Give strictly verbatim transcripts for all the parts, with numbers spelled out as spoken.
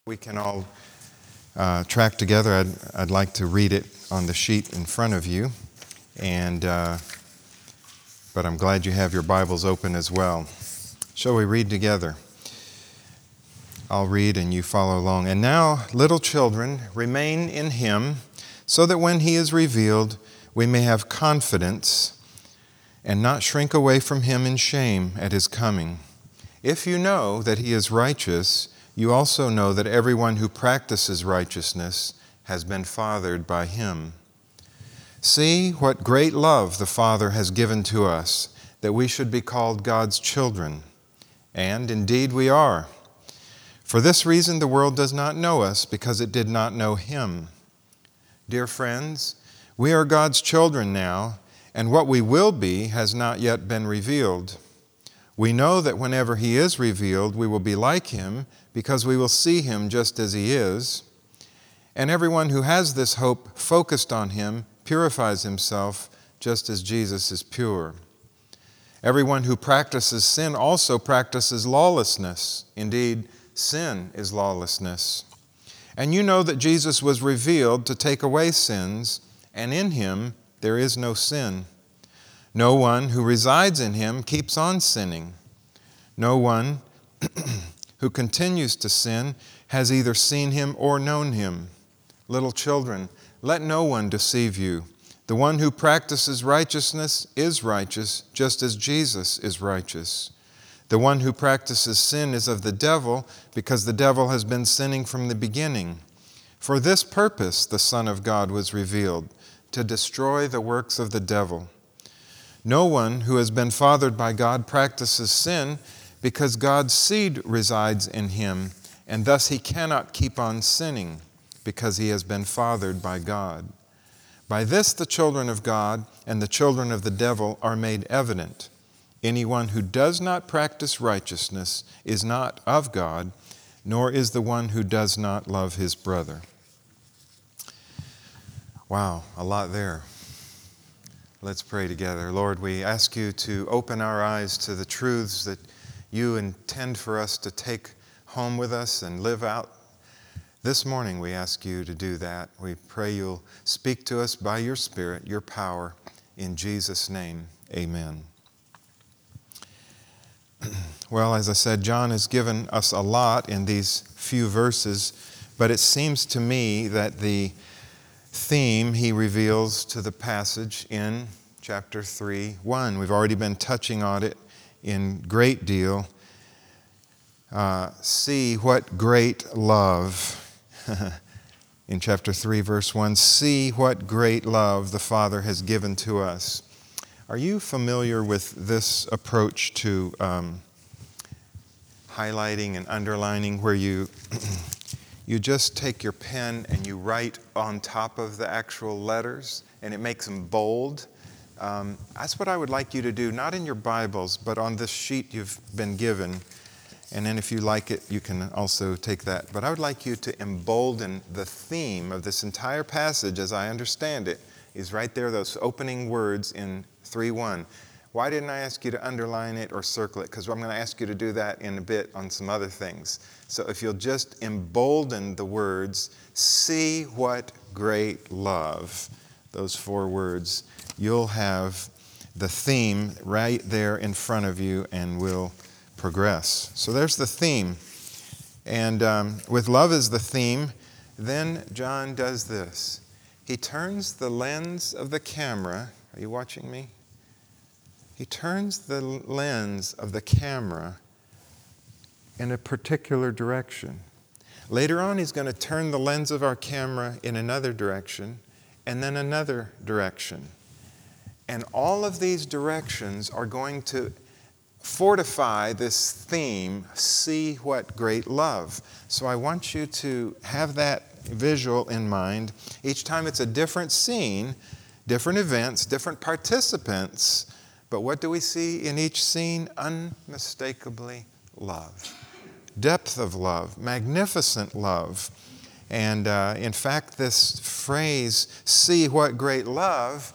We can all uh, track together. I'd, I'd like to read it on the sheet in front of you, and uh, but I'm glad you have your Bibles open as well. Shall we read together? I'll read and you follow along. And now, little children, remain in Him, so that when He is revealed, we may have confidence and not shrink away from Him in shame at His coming. If you know that He is righteous, you also know that everyone who practices righteousness has been fathered by Him. See what great love the Father has given to us, that we should be called God's children. And indeed we are. For this reason the world does not know us, because it did not know Him. Dear friends, we are God's children now, and what we will be has not yet been revealed. We know that whenever He is revealed, we will be like Him, because we will see Him just as He is. And everyone who has this hope focused on Him purifies himself just as Jesus is pure. Everyone who practices sin also practices lawlessness. Indeed, sin is lawlessness. And you know that Jesus was revealed to take away sins, and in Him there is no sin. No one who resides in Him keeps on sinning. No one who continues to sin has either seen Him or known Him. Little children, let no one deceive you. The one who practices righteousness is righteous, just as Jesus is righteous. The one who practices sin is of the devil, because the devil has been sinning from the beginning. For this purpose the Son of God was revealed, to destroy the works of the devil. No one who has been fathered by God practices sin, because God's seed resides in him, and thus he cannot keep on sinning, because he has been fathered by God. By this the children of God and the children of the devil are made evident. Anyone who does not practice righteousness is not of God, nor is the one who does not love his brother. Wow, a lot there. Let's pray together. Lord, we ask you to open our eyes to the truths that you intend for us to take home with us and live out. This morning we ask you to do that. We pray you'll speak to us by your Spirit, your power. In Jesus' name, amen. Well, as I said, John has given us a lot in these few verses, but it seems to me that the theme he reveals to the passage in chapter three, one, we've already been touching on it in great deal. Uh, see what great love, in chapter three, verse one, see what great love the Father has given to us. Are you familiar with this approach to um, highlighting and underlining, where you you just take your pen and you write on top of the actual letters, and it makes them bold? Um, that's what I would like you to do, not in your Bibles, but on this sheet you've been given. And then if you like it, you can also take that. But I would like you to embolden the theme of this entire passage, as I understand it, is right there, those opening words in three one. Why didn't I ask you to underline it or circle it? Because I'm going to ask you to do that in a bit on some other things. So if you'll just embolden the words, see what great love, those four words, you'll have the theme right there in front of you, and we'll progress. So there's the theme. And um, with love as the theme, then John does this. He turns the lens of the camera. Are you watching me? He turns the lens of the camera in a particular direction. Later on, he's going to turn the lens of our camera in another direction, and then another direction. And all of these directions are going to fortify this theme, see what great love. So I want you to have that visual in mind. Each time it's a different scene, different events, different participants. But what do we see in each scene? Unmistakably love. Depth of love, magnificent love. And uh, in fact, this phrase, see what great love,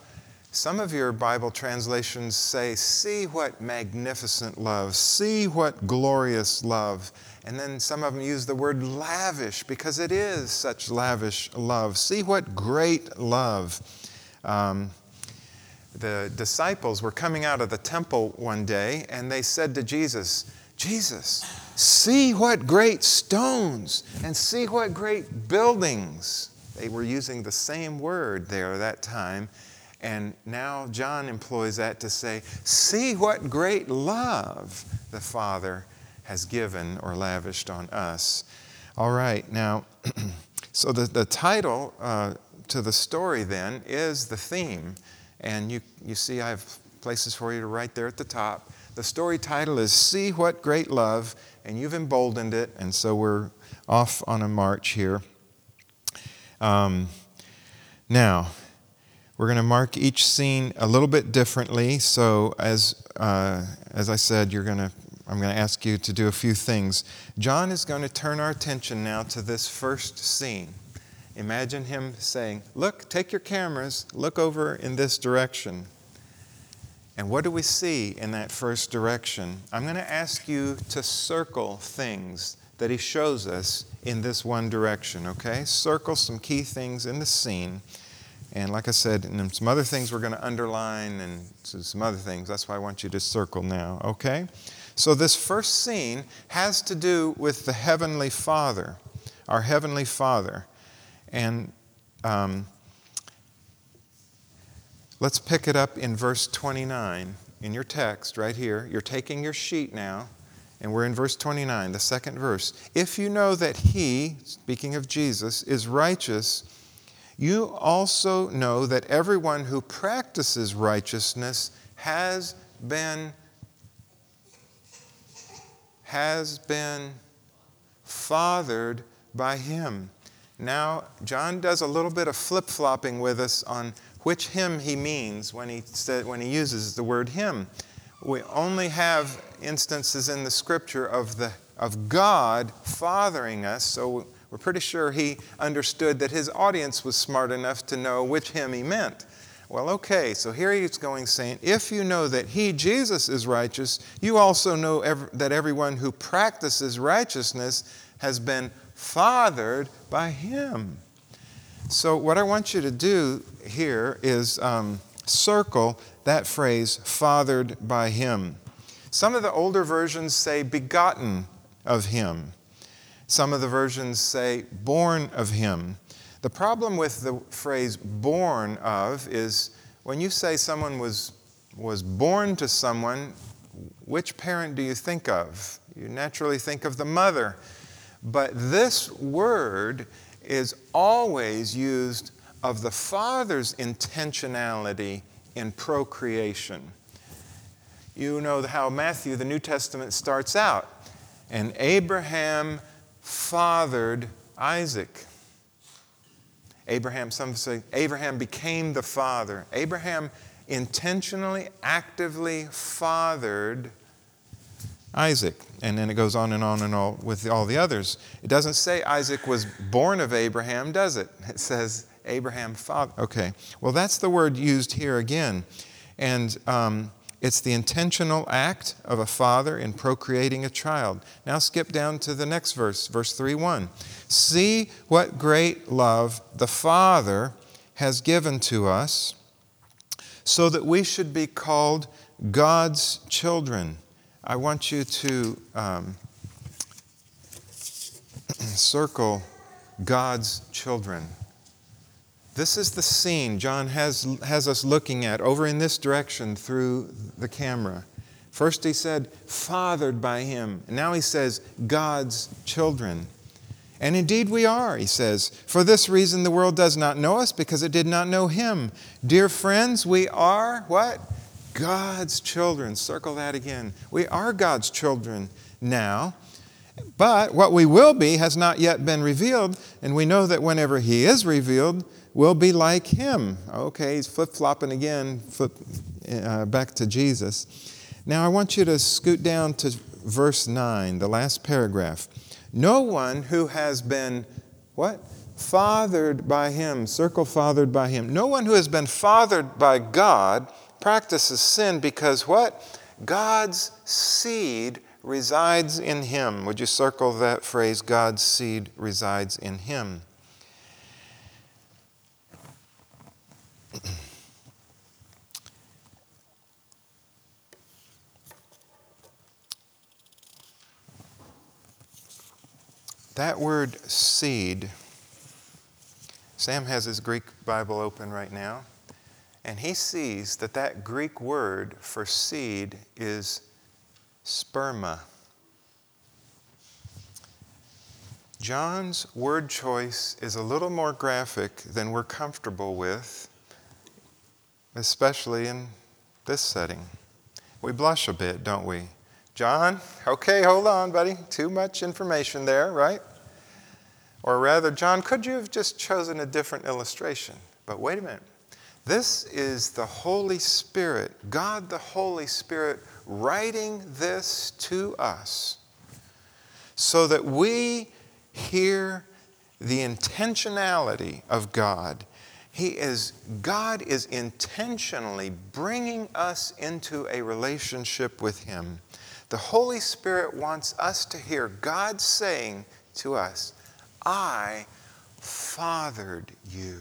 Some of your Bible translations say, see what magnificent love, see what glorious love. And then some of them use the word lavish because it is such lavish love. See what great love. Um, the disciples were coming out of the temple one day and they said to Jesus, Jesus, see what great stones and see what great buildings. They were using the same word there that time. And now John employs that to say, see what great love the Father has given or lavished on us. All right, now, so the, the title uh, to the story then is the theme. And you, you see I have places for you to write there at the top. The story title is See What Great Love, and you've emboldened it, and so we're off on a march here. Um, now, we're going to mark each scene a little bit differently. So as uh, as I said, you're going to I'm going to ask you to do a few things. John is going to turn our attention now to this first scene. Imagine him saying, "Look, take your cameras, look over in this direction." And what do we see in that first direction? I'm going to ask you to circle things that he shows us in this one direction, okay? Circle some key things in the scene. And like I said, and some other things we're going to underline and some other things. That's why I want you to circle now, okay? So this first scene has to do with the Heavenly Father, our Heavenly Father. And um, let's pick it up in verse twenty-nine in your text right here. You're taking your sheet now, and we're in verse twenty-nine, the second verse. If you know that He, speaking of Jesus, is righteous, you also know that everyone who practices righteousness has been, has been fathered by Him. Now, John does a little bit of flip-flopping with us on which him he means when he said, when he uses the word him. We only have instances in the Scripture of the of God fathering us, so we're pretty sure he understood that his audience was smart enough to know which him he meant. Well, okay, so here he's going saying, if you know that he, Jesus, is righteous, you also know ev- that everyone who practices righteousness has been fathered by him. So what I want you to do here is um, circle that phrase, fathered by him. Some of the older versions say begotten of him. Some of the versions say born of him. The problem with the phrase born of is when you say someone was, was born to someone, which parent do you think of? You naturally think of the mother. But this word is always used of the Father's intentionality in procreation. You know how Matthew, the New Testament, starts out. And Abraham fathered Isaac. Abraham, some say, Abraham became the father. Abraham intentionally, actively fathered Isaac. And then it goes on and on and on with all the others. It doesn't say Isaac was born of Abraham, does it? It says Abraham fathered. Okay, well, that's the word used here again. And um, it's the intentional act of a father in procreating a child. Now skip down to the next verse, verse three one. See what great love the Father has given to us, so that we should be called God's children. I want you to um, circle God's children. This is the scene John has, has us looking at over in this direction through the camera. First he said, fathered by him. And now he says, God's children. And indeed we are, he says. For this reason the world does not know us, because it did not know him. Dear friends, we are, what? God's children. Circle that again. We are God's children now. But what we will be has not yet been revealed. And we know that whenever he is revealed, we'll be like him. Okay, he's flip-flopping again, flip, uh, back to Jesus. Now I want you to scoot down to verse nine, the last paragraph. No one who has been, what? fathered by him. Circle fathered by him. No one who has been fathered by God practices sin because what? God's seed resides in him. Would you circle that phrase? God's seed resides in him. That word seed, Sam has his Greek Bible open right now, and he sees that that Greek word for seed is sperma. John's word choice is a little more graphic than we're comfortable with, especially in this setting. We blush a bit, don't we? John, okay, hold on, buddy. Too much information there, right? Or rather, John, could you have just chosen a different illustration? But wait a minute. This is the Holy Spirit, God the Holy Spirit, writing this to us so that we hear the intentionality of God. He is, God is intentionally bringing us into a relationship with him. The Holy Spirit wants us to hear God saying to us, I fathered you.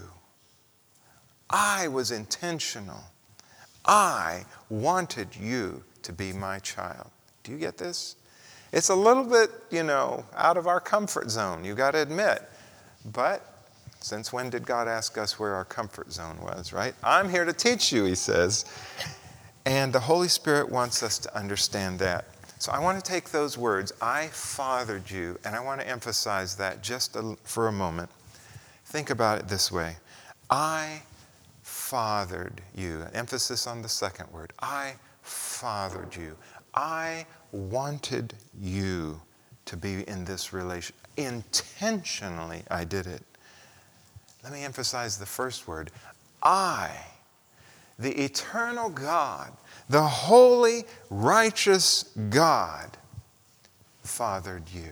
I was intentional. I wanted you to be my child. Do you get this? It's a little bit, you know, out of our comfort zone, you got to admit. But since when did God ask us where our comfort zone was, right? I'm here to teach you, he says. And the Holy Spirit wants us to understand that. So I want to take those words, I fathered you, and I want to emphasize that just a, for a moment. Think about it this way. I fathered you. Emphasis on the second word. I fathered you. I wanted you to be in this relation. Intentionally, I did it. Let me emphasize the first word. I, the eternal God, the holy, righteous God, fathered you.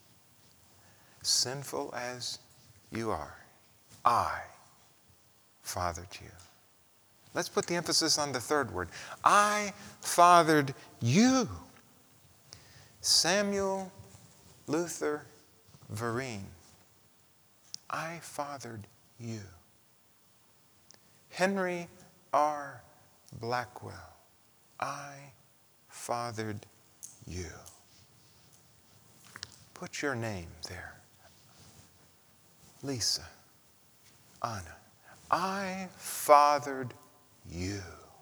Sinful as you are, I fathered you. Let's put the emphasis on the third word. I fathered you. Samuel Luther Vereen. I fathered you. Henry R. Blackwell. I fathered you. Put your name there. Lisa. Anna. I fathered you.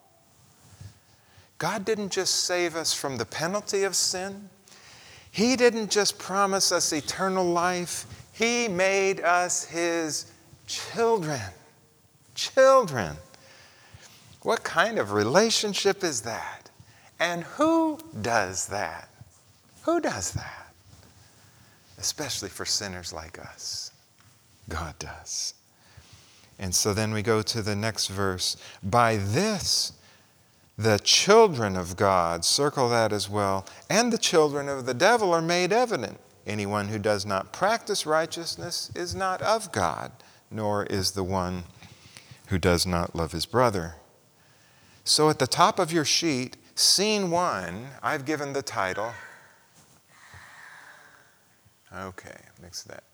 God didn't just save us from the penalty of sin. He didn't just promise us eternal life. He made us his children. Children. What kind of relationship is that? And who does that? Who does that? Especially for sinners like us. God does. And so then we go to the next verse. By this, the children of God, circle that as well, and the children of the devil are made evident. Anyone who does not practice righteousness is not of God, nor is the one who does not love his brother. So at the top of your sheet, scene one, I've given the title. Okay, mix that.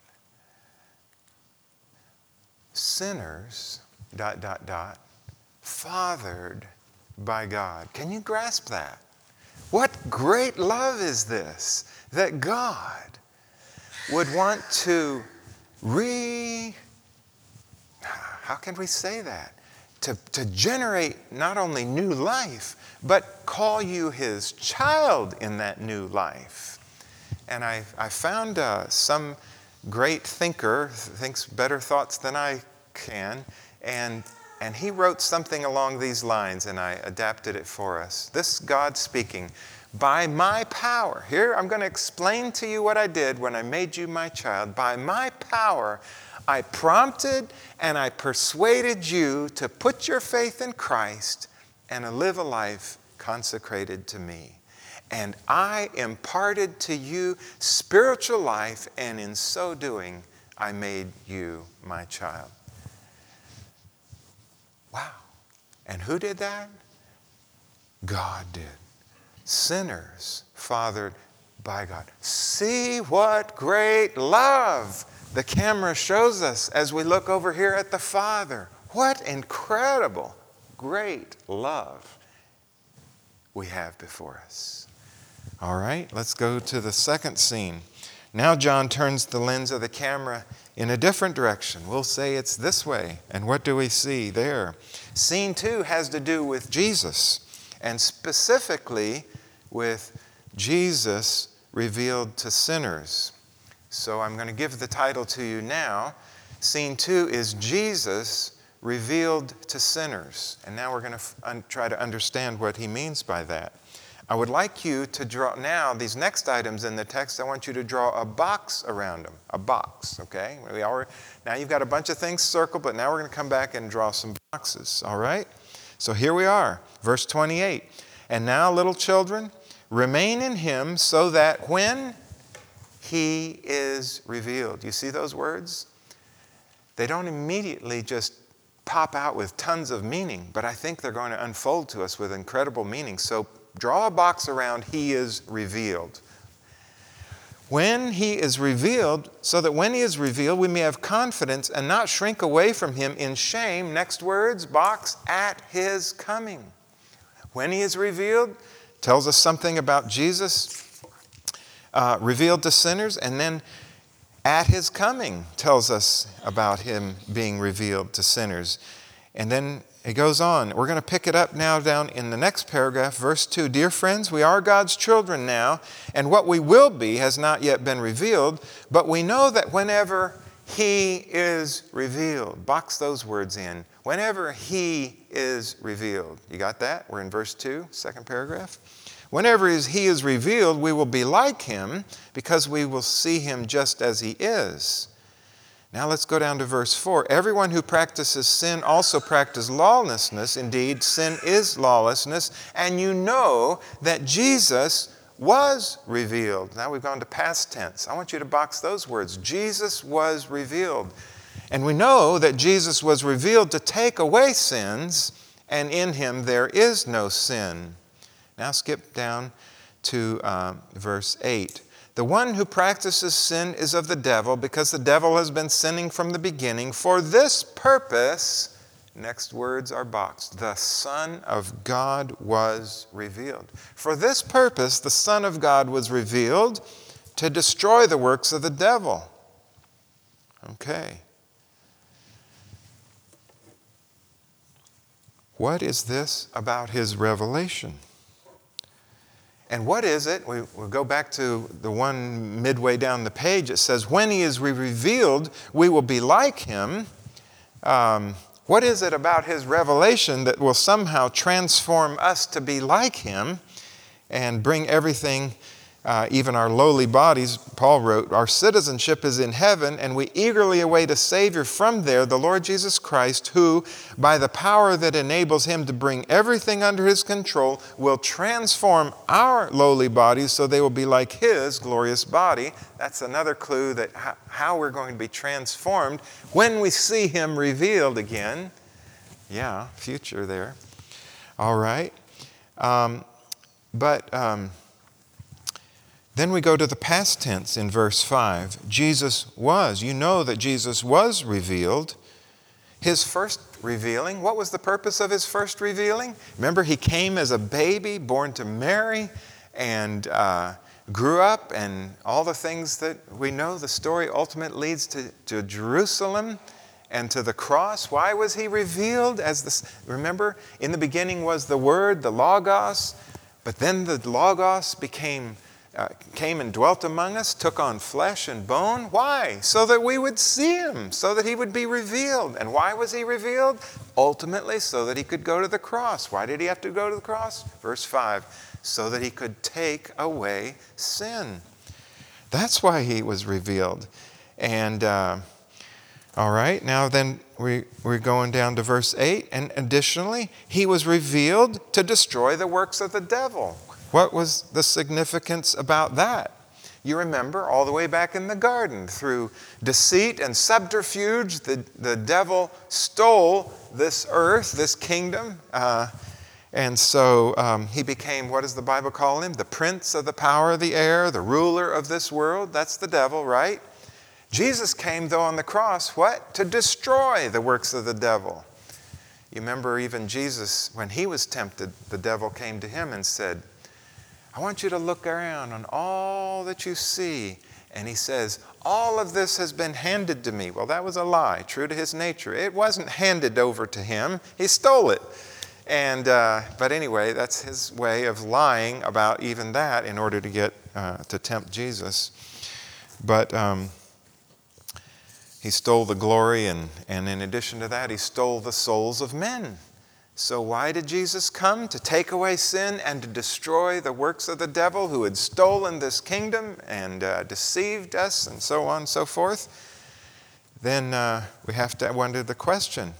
Sinners, dot, dot, dot, fathered by God. Can you grasp that? What great love is this, that God would want to re, how can we say that? To, to generate not only new life, but call you his child in that new life. And I, I found uh, some great thinker, thinks better thoughts than I can, and, and he wrote something along these lines, and I adapted it for us. This is God speaking. By my power, here I'm going to explain to you what I did when I made you my child. By my power, I prompted and I persuaded you to put your faith in Christ and to live a life consecrated to me. And I imparted to you spiritual life, and in so doing, I made you my child. Wow. And who did that? God did. Sinners fathered by God. See what great love the camera shows us as we look over here at the Father. What incredible, great love we have before us. All right, let's go to the second scene. Now John turns the lens of the camera in a different direction. We'll say it's this way. And what do we see there? Scene two has to do with Jesus, and specifically with Jesus revealed to sinners. So I'm going to give the title to you now. Scene two is Jesus revealed to sinners. And now we're going to f- un- try to understand what he means by that. I would like you to draw now, these next items in the text, I want you to draw a box around them. A box, okay? We already, now you've got a bunch of things circled, but now we're going to come back and draw some boxes, all right? So here we are, verse twenty-eight. And now, little children, remain in him so that when he is revealed. You see those words? They don't immediately just pop out with tons of meaning, but I think they're going to unfold to us with incredible meaning. So draw a box around he is revealed. When he is revealed, so that when he is revealed, we may have confidence and not shrink away from him in shame. Next words, box, at his coming. When he is revealed, tells us something about Jesus uh, revealed to sinners, and then at his coming tells us about him being revealed to sinners. And then it goes on. We're going to pick it up now down in the next paragraph, verse two. Dear friends, we are God's children now, and what we will be has not yet been revealed, but we know that whenever he is revealed, box those words in, whenever he is revealed. You got that? We're in verse two, second paragraph. Whenever he is revealed, we will be like him because we will see him just as he is. Now let's go down to verse four. Everyone who practices sin also practices lawlessness. Indeed, sin is lawlessness. And you know that Jesus was revealed. Now we've gone to past tense. I want you to box those words. Jesus was revealed. And we know that Jesus was revealed to take away sins, and in him there is no sin. Now skip down to uh, verse eight. The one who practices sin is of the devil, because the devil has been sinning from the beginning. For this purpose, next words are boxed, the Son of God was revealed. For this purpose, the Son of God was revealed to destroy the works of the devil. Okay. What is this about his revelation? And what is it? We, we'll go back to the one midway down the page. It says, when he is revealed, we will be like him. Um, what is it about his revelation that will somehow transform us to be like him and bring everything, uh, even our lowly bodies? Paul wrote, our citizenship is in heaven, and we eagerly await a Savior from there, the Lord Jesus Christ, who, by the power that enables him to bring everything under his control, will transform our lowly bodies so they will be like his glorious body. That's another clue that how we're going to be transformed when we see him revealed again. Yeah, future there. All right. Um, but... Um, Then we go to the past tense in verse five. Jesus was. You know that Jesus was revealed. His first revealing, what was the purpose of his first revealing? Remember, he came as a baby, born to Mary, and uh, grew up, and all the things that we know. The story ultimately leads to, to Jerusalem and to the cross. Why was he revealed? As this? Remember, in the beginning was the Word, the Logos, but then the Logos became... Uh, came and dwelt among us, took on flesh and bone. Why? So that we would see him, so that he would be revealed. And why was he revealed? Ultimately, so that he could go to the cross. Why did he have to go to the cross? Verse five, so that he could take away sin. That's why he was revealed. And, uh, all right, now then we, we're going down to verse eight. And additionally, he was revealed to destroy the works of the devil. What was the significance about that? You remember all the way back in the garden, through deceit and subterfuge, the, the devil stole this earth, this kingdom. Uh, and so um, he became, what does the Bible call him? The prince of the power of the air, the ruler of this world. That's the devil, right? Jesus came, though, on the cross, what? To destroy the works of the devil. You remember even Jesus, when he was tempted, the devil came to him and said, I want you to look around on all that you see. And he says, all of this has been handed to me. Well, that was a lie, true to his nature. It wasn't handed over to him. He stole it. And uh, but anyway, that's his way of lying about even that in order to get uh, to tempt Jesus. But um, he stole the glory, and, and in addition to that, he stole the souls of men. So why did Jesus come? To take away sin and to destroy the works of the devil who had stolen this kingdom and uh, deceived us and so on and so forth. Then uh, we have to wonder the question.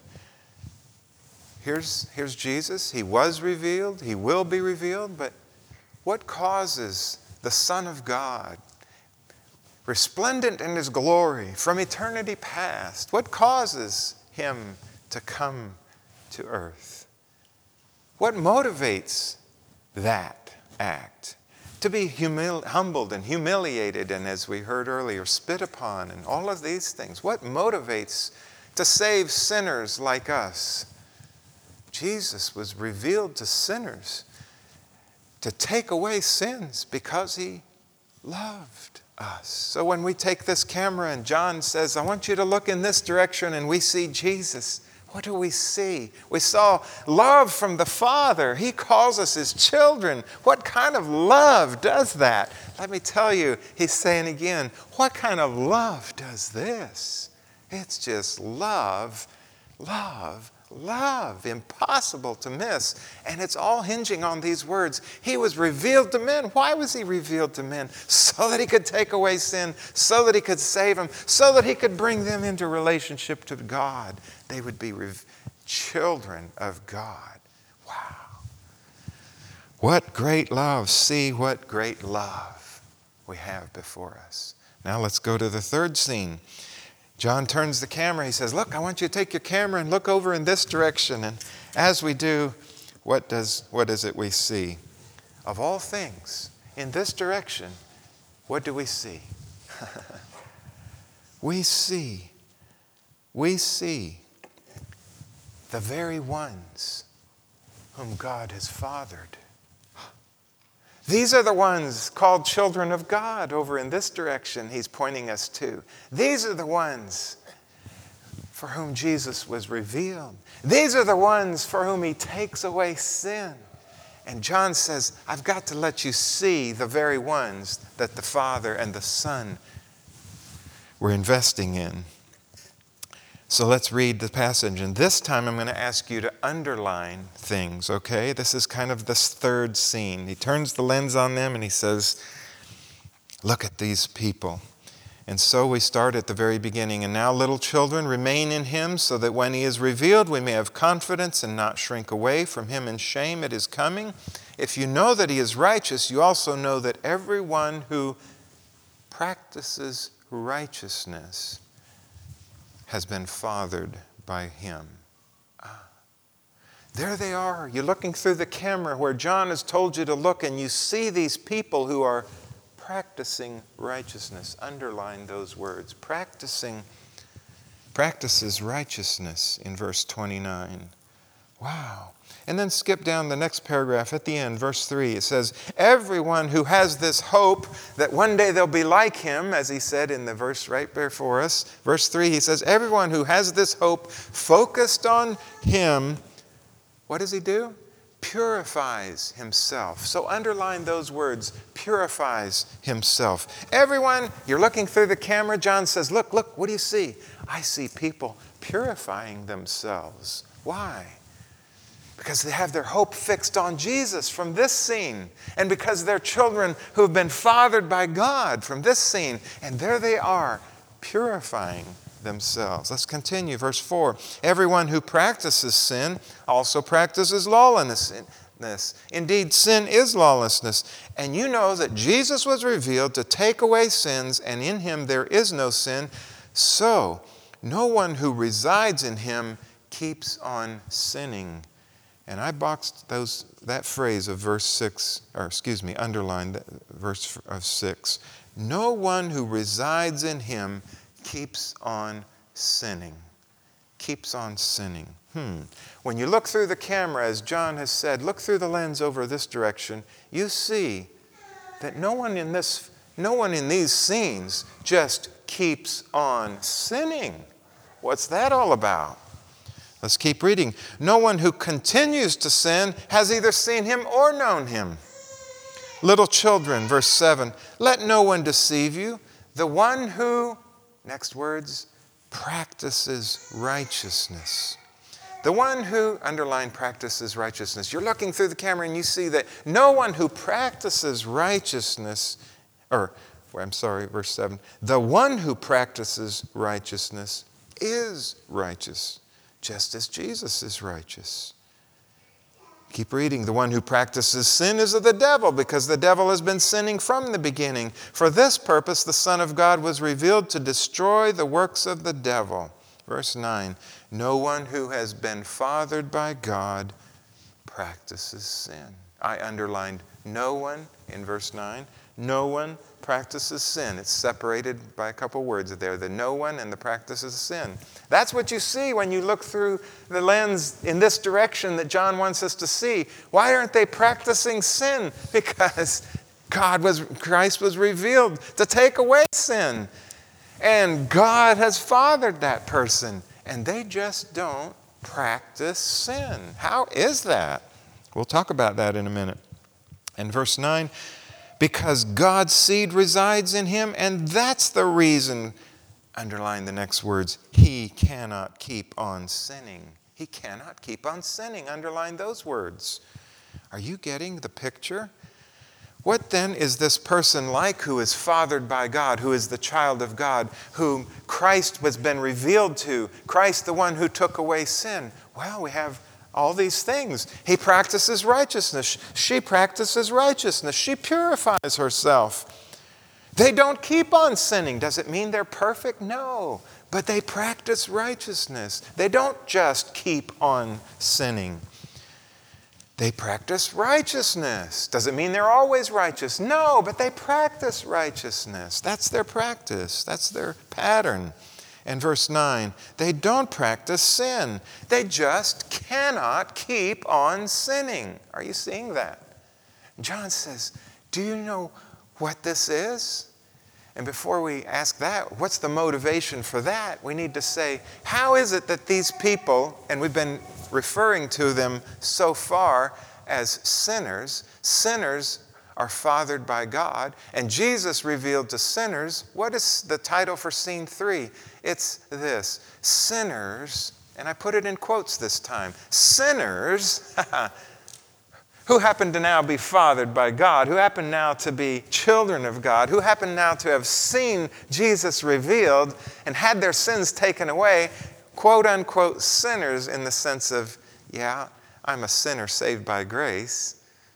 Here's, here's Jesus. He was revealed. He will be revealed. But what causes the Son of God, resplendent in His glory from eternity past, what causes Him to come to earth? What motivates that act? To be humil- humbled and humiliated and, as we heard earlier, spit upon and all of these things. What motivates to save sinners like us? Jesus was revealed to sinners to take away sins because He loved us. So when we take this camera and John says, I want you to look in this direction, and we see Jesus, what do we see? We saw love from the Father. He calls us His children. What kind of love does that? Let me tell you, He's saying again, what kind of love does this? It's just love, love, love. Impossible to miss. And it's all hinging on these words. He was revealed to men. Why was He revealed to men? So that He could take away sin, so that He could save them, so that He could bring them into relationship to God. They would be re- children of God. Wow. What great love. See what great love we have before us. Now let's go to the third scene. John turns the camera. He says, look, I want you to take your camera and look over in this direction. And as we do, what does, what is it we see? Of all things, in this direction, what do we see? we see, we see the very ones whom God has fathered. These are the ones called children of God over in this direction He's pointing us to. These are the ones for whom Jesus was revealed. These are the ones for whom He takes away sin. And John says, I've got to let you see the very ones that the Father and the Son were investing in. So let's read the passage. And this time I'm going to ask you to underline things, okay? This is kind of this third scene. He turns the lens on them and he says, look at these people. And so we start at the very beginning. And now, little children, remain in Him, so that when He is revealed, we may have confidence and not shrink away from Him in shame at His coming. If you know that He is righteous, you also know that everyone who practices righteousness has been fathered by Him. Ah. There they are. You're looking through the camera where John has told you to look, and you see these people who are practicing righteousness. Underline those words. Practicing, practices righteousness in verse twenty-nine. Wow. And then skip down the next paragraph at the end, verse three. It says, everyone who has this hope that one day they'll be like Him, as he said in the verse right before us. Verse three, he says, everyone who has this hope focused on Him, what does he do? Purifies himself. So underline those words, purifies himself. Everyone, you're looking through the camera. John says, look, look, what do you see? I see people purifying themselves. Why? Because they have their hope fixed on Jesus from this scene. And because they're children who have been fathered by God from this scene. And there they are, purifying themselves. Let's continue. Verse four. Everyone who practices sin also practices lawlessness. Indeed, sin is lawlessness. And you know that Jesus was revealed to take away sins, and in him there is no sin. So, no one who resides in him keeps on sinning. And I boxed those that phrase of verse six, or excuse me, underlined that verse of six. No one who resides in him keeps on sinning. Keeps on sinning. Hmm. When you look through the camera, as John has said, look through the lens over this direction, you see that no one in this, no one in these scenes just keeps on sinning. What's that all about? Let's keep reading. No one who continues to sin has either seen him or known him. Little children, verse seven, let no one deceive you. The one who, next words, practices righteousness. The one who, underline, practices righteousness. You're looking through the camera and you see that no one who practices righteousness, or I'm sorry, verse seven, the one who practices righteousness is righteous, just as Jesus is righteous. Keep reading. The one who practices sin is of the devil, because the devil has been sinning from the beginning. For this purpose the Son of God was revealed to destroy the works of the devil. Verse nine, no one who has been fathered by God practices sin. I underlined no one in verse nine. No one practices sin. It's separated by a couple words there, the no one and the practice of sin. That's what you see when you look through the lens in this direction that John wants us to see. Why aren't they practicing sin? Because God was, Christ was revealed to take away sin. And God has fathered that person. And they just don't practice sin. How is that? We'll talk about that in a minute. And verse nine, because God's seed resides in him, and that's the reason, underline the next words, he cannot keep on sinning. He cannot keep on sinning. Underline those words. Are you getting the picture? What then is this person like who is fathered by God, who is the child of God, whom Christ has been revealed to, Christ the one who took away sin? Well, we have all these things. He practices righteousness. She practices righteousness. She purifies herself. They don't keep on sinning. Does it mean they're perfect? No. But they practice righteousness. They don't just keep on sinning. They practice righteousness. Does it mean they're always righteous? No, but they practice righteousness. That's their practice. That's their pattern. And verse nine, they don't practice sin. They just cannot keep on sinning. Are you seeing that? John says, do you know what this is? And before we ask that, what's the motivation for that? We need to say, how is it that these people, and we've been referring to them so far as sinners, sinners are fathered by God, and Jesus revealed to sinners. What is the title for scene three? It's this, sinners, and I put it in quotes this time, sinners who happen to now be fathered by God, who happen now to be children of God, who happen now to have seen Jesus revealed and had their sins taken away, quote unquote sinners in the sense of, yeah, I'm a sinner saved by grace.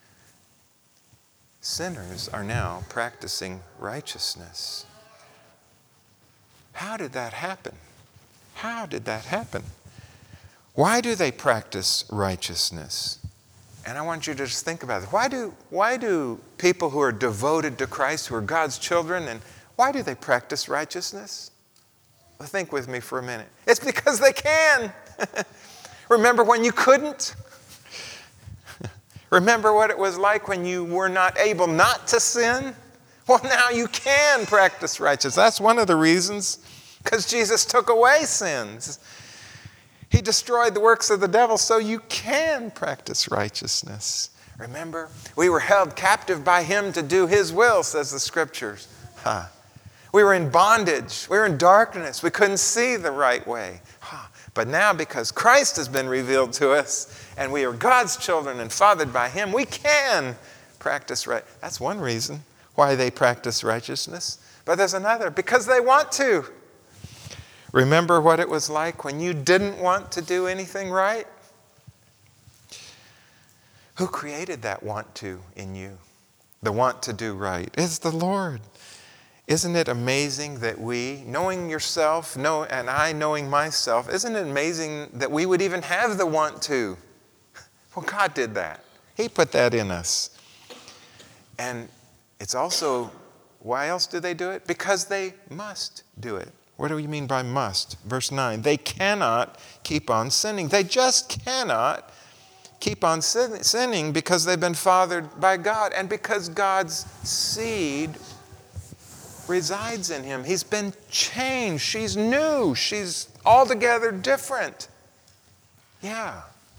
Sinners are now practicing righteousness. How did that happen? How did that happen? Why do they practice righteousness? And I want you to just think about it. Why do, why do people who are devoted to Christ, who are God's children, and why do they practice righteousness? Well, think with me for a minute. It's because they can. Remember when you couldn't? Remember what it was like when you were not able not to sin? Well, now you can practice righteousness. That's one of the reasons, because Jesus took away sins. He destroyed the works of the devil so you can practice righteousness. Remember, we were held captive by him to do his will, says the scriptures. Huh. We were in bondage. We were in darkness. We couldn't see the right way. Huh. But now, because Christ has been revealed to us, and we are God's children and fathered by him, we can practice right. That's one reason why they practice righteousness. But there's another, because they want to. Remember what it was like when you didn't want to do anything right? Who created that want to in you? The want to do right. It's the Lord. Isn't it amazing that we, knowing yourself, know, and I knowing myself, isn't it amazing that we would even have the want to? Well, God did that. He put that in us. And it's also, why else do they do it? Because they must do it. What do we mean by must? Verse nine, they cannot keep on sinning. They just cannot keep on sin- sinning because they've been fathered by God and because God's seed resides in him. He's been changed. She's new. She's altogether different. Yeah.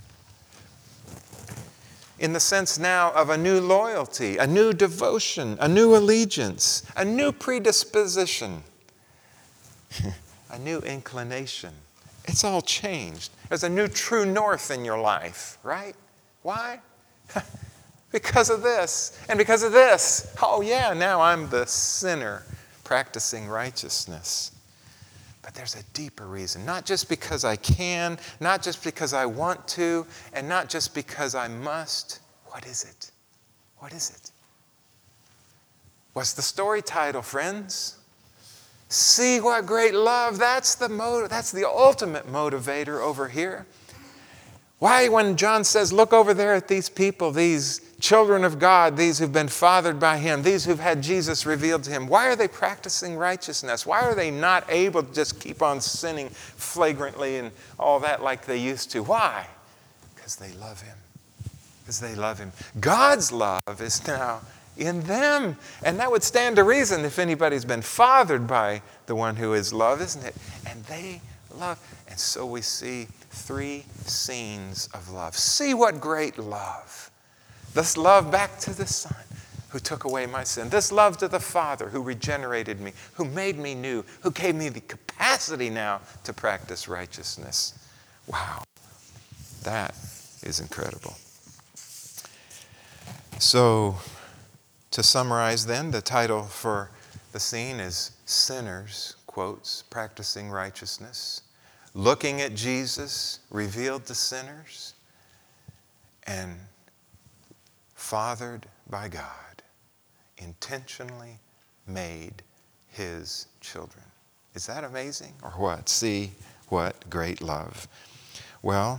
In the sense now of a new loyalty, a new devotion, a new allegiance, a new predisposition, a new inclination. It's all changed. There's a new true north in your life, right? Why? Because of this. And because of this. Oh yeah, now I'm the sinner practicing righteousness. But there's a deeper reason. Not just because I can, not just because I want to, and not just because I must. What is it? What is it? What's the story title, friends? See what great love. That's the motive. That's the ultimate motivator over here. Why, when John says, look over there at these people, these children of God, these who've been fathered by him, these who've had Jesus revealed to him, why are they practicing righteousness? Why are they not able to just keep on sinning flagrantly and all that like they used to? Why? Because they love him. Because they love him. God's love is now in them. And that would stand to reason if anybody's been fathered by the one who is love, isn't it? And they love. And so we see three scenes of love. See what great love. This love back to the Son who took away my sin. This love to the Father who regenerated me, who made me new, who gave me the capacity now to practice righteousness. Wow. That is incredible. So, to summarize then, the title for the scene is Sinners, quotes, Practicing Righteousness. Looking at Jesus revealed to sinners and fathered by God, intentionally made his children. Is that amazing or what? See what great love. Well,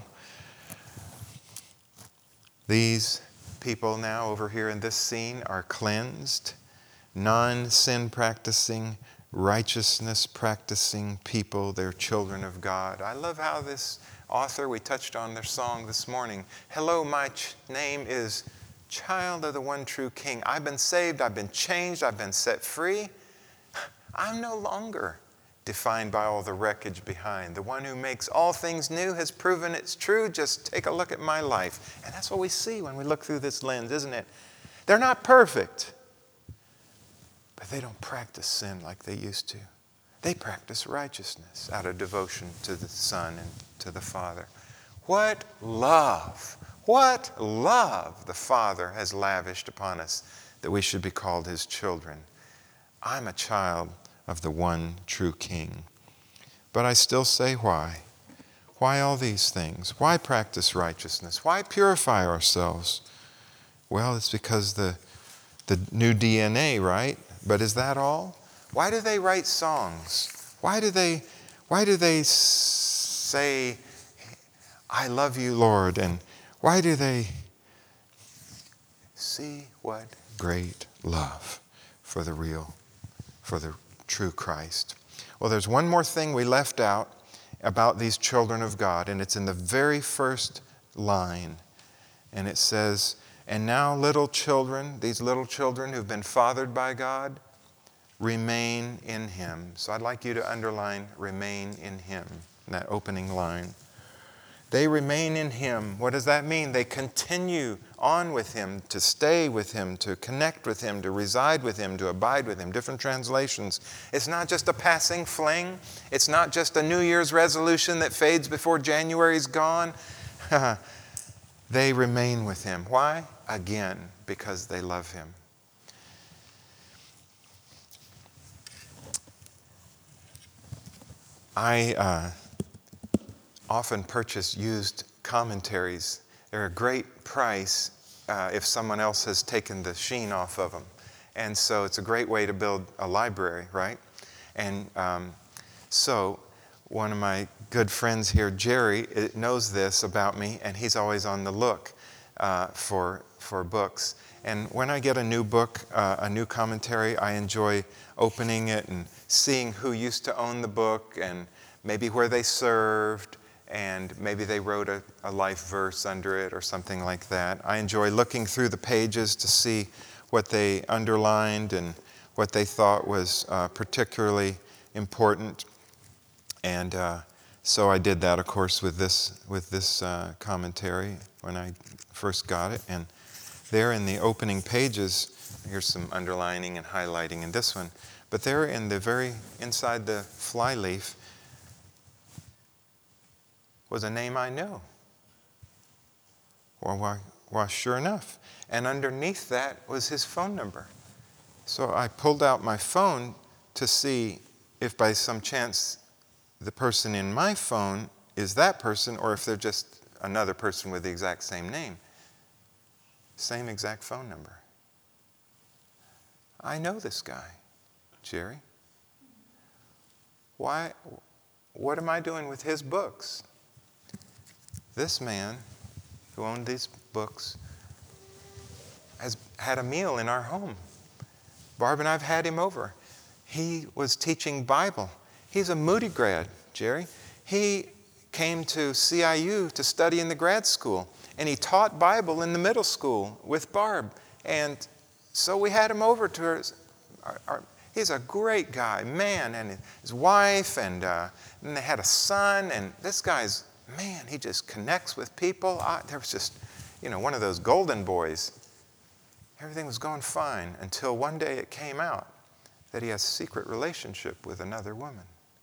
these people now over here in this scene are cleansed, non-sin practicing, righteousness practicing people. They're children of God. I love how this author, we touched on their song this morning. Hello, my ch- name is Child of the One True King. I've been saved, I've been changed, I've been set free. I'm no longer defined by all the wreckage behind. The one who makes all things new has proven it's true. Just take a look at my life. And that's what we see when we look through this lens, isn't it? They're not perfect, but they don't practice sin like they used to. They practice righteousness out of devotion to the Son and to the Father. What love, what love the Father has lavished upon us that we should be called his children. I'm a child of the one true King. But I still say why? Why all these things? Why practice righteousness? Why purify ourselves? Well, it's because the, the new D N A, right? But is that all? Why do they write songs? Why do they, why do they say, I love you, Lord? And why do they see what great love for the real, for the true Christ? Well, there's one more thing we left out about these children of God, and it's in the very first line. And it says, and now little children, these little children who've been fathered by God, remain in him. So I'd like you to underline remain in him, in that opening line. They remain in him. What does that mean? They continue on with him, to stay with him, to connect with him, to reside with him, to abide with him. Different translations. It's not just a passing fling. It's not just a New Year's resolution that fades before January's gone. They remain with him. Why? Again, because they love him. I uh, often purchase used commentaries. They're a great price, uh, if someone else has taken the sheen off of them. And so it's a great way to build a library, right? And um, so one of my good friends here, Jerry, knows this about me, and he's always on the look uh, for, for books. And when I get a new book, uh, a new commentary, I enjoy opening it and seeing who used to own the book and maybe where they served, and maybe they wrote a, a life verse under it or something like that. I enjoy looking through the pages to see what they underlined and what they thought was uh, particularly important. And uh, so I did that, of course, with this, with this uh, commentary when I first got it. And there in the opening pages, here's some underlining and highlighting in this one, but there in the very inside the flyleaf was a name I knew. Well, why, why, sure enough. And underneath that was his phone number. So I pulled out my phone to see if by some chance the person in my phone is that person, or if they're just another person with the exact same name. Same exact phone number. I know this guy, Jerry. Why? What am I doing with his books? This man who owned these books has had a meal in our home. Barb and I have had him over. He was teaching Bible. He's a Moody grad, Jerry. He came to C I U to study in the grad school, and he taught Bible in the middle school with Barb. And so we had him over to our, our, our he's a great guy, man, and his wife, and, uh, and they had a son, and this guy's, man, he just connects with people. I, there was just, you know, one of those golden boys. Everything was going fine until one day it came out that he has a secret relationship with another woman.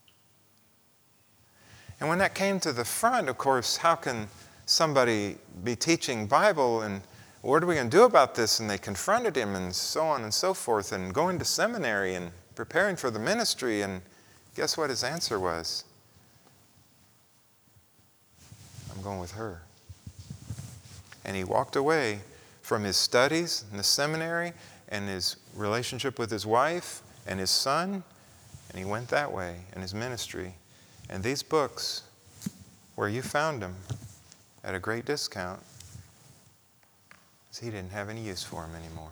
And when that came to the front, of course, how can somebody be teaching Bible, and what are we going to do about this? And they confronted him and so on and so forth, and going to seminary and preparing for the ministry. And guess what his answer was? I'm going with her. And he walked away from his studies in the seminary and his relationship with his wife and his son, and he went that way in his ministry. And these books, where you found them at a great discount, he didn't have any use for them anymore.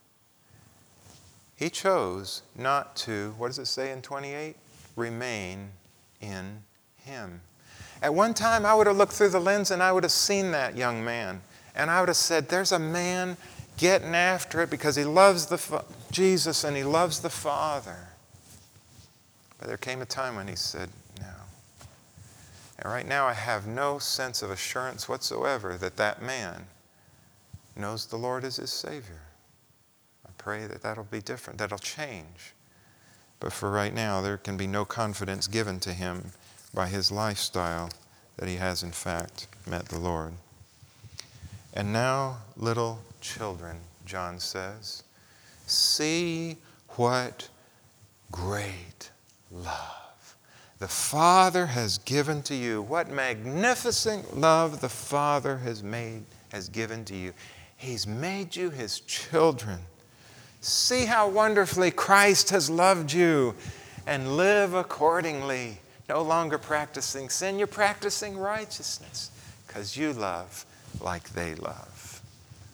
He chose not to, what does it say in twenty-eight? Remain in him. At one time, I would have looked through the lens and I would have seen that young man. And I would have said, there's a man getting after it because he loves the fa- Jesus and he loves the Father. But there came a time when he said, no. And right now I have no sense of assurance whatsoever that that man knows the Lord as his Savior. I pray that that'll be different, that'll change. But for right now, there can be no confidence given to him by his lifestyle that he has in fact met the Lord. And now, little children, John says, see what great love the Father has given to you. What magnificent love the Father has made, has given to you. He's made you his children. See how wonderfully Christ has loved you, and live accordingly. No longer practicing sin, you're practicing righteousness because you love like they love.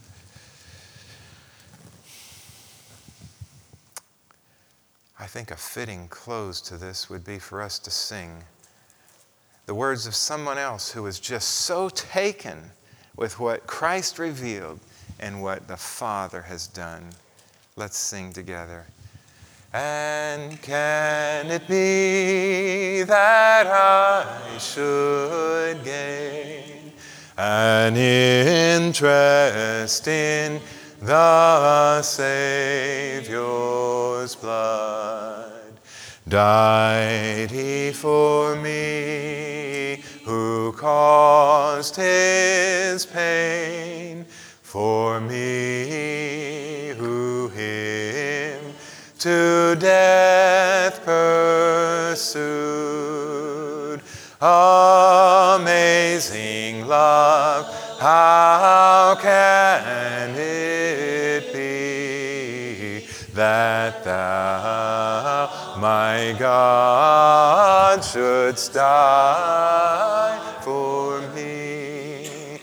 I think a fitting close to this would be for us to sing the words of someone else who was just so taken with what Christ revealed and what the Father has done. Let's sing together. And can it be that I should gain an interest in the Savior's blood? Died he for me, who caused his pain, for me who him to death pursued. Amazing love, how can God shouldst die for me.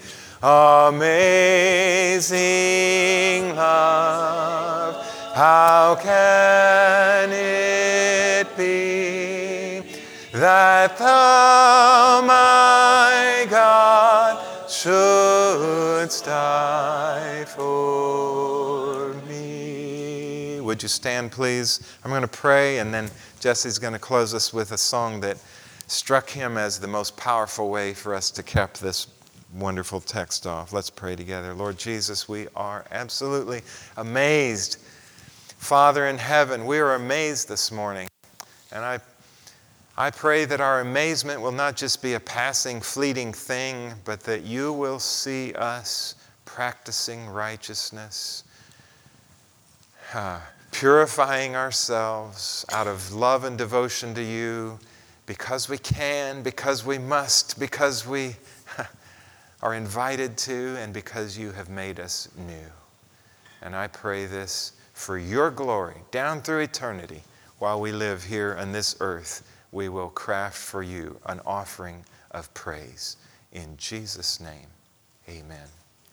Amazing love, how can it be that thou, my God, shouldst die for me? Would you stand, please? I'm going to pray, and then Jesse's going to close us with a song that struck him as the most powerful way for us to cap this wonderful text off. Let's pray together. Lord Jesus, we are absolutely amazed. Father in heaven, we are amazed this morning. And I, I pray that our amazement will not just be a passing, fleeting thing, but that you will see us practicing righteousness, uh, purifying ourselves out of love and devotion to you, because we can, because we must, because we are invited to, and because you have made us new. And I pray this for your glory, down through eternity. While we live here on this earth, we will craft for you an offering of praise. In Jesus' name, amen.